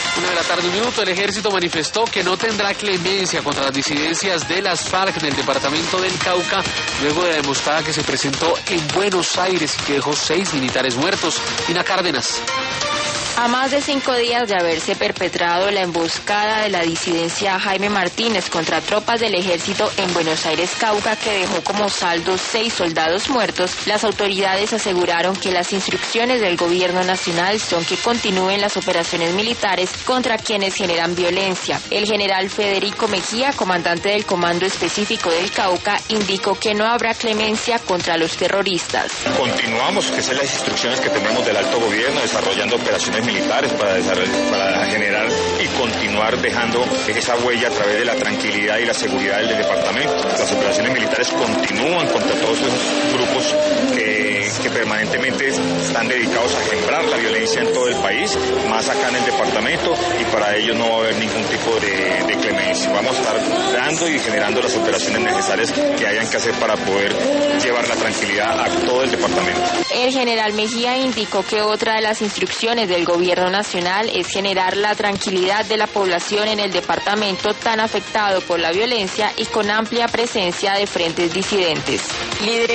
1:01 el ejército manifestó que no tendrá clemencia contra las disidencias de las FARC en el departamento del Cauca, luego de la emboscada que se presentó en Buenos Aires y que dejó 6 militares muertos. Dina Cárdenas. A más de 5 días de haberse perpetrado la emboscada de la disidencia Jaime Martínez contra tropas del ejército en Buenos Aires, Cauca, que dejó como saldo 6 soldados muertos, las autoridades aseguraron que las instrucciones del gobierno nacional son que continúen las operaciones militares contra quienes generan violencia. El general Federico Mejía, comandante del Comando Específico del Cauca, indicó que no habrá clemencia contra los terroristas. Continuamos, que son las instrucciones que tenemos del alto gobierno, desarrollando operaciones militares para generar y continuar dejando esa huella a través de la tranquilidad y la seguridad del departamento. Las operaciones militares continúan contra todos esos grupos que permanentemente están dedicados a sembrar la violencia en todo el país, más acá en el departamento, y para ello no va a haber ningún tipo de clemencia. Vamos a estar dando y generando las operaciones necesarias que hayan que hacer para poder llevar la tranquilidad a todo el departamento. El general Mejía indicó que otra de las instrucciones del gobierno nacional es generar la tranquilidad de la población en el departamento tan afectado por la violencia y con amplia presencia de frentes disidentes.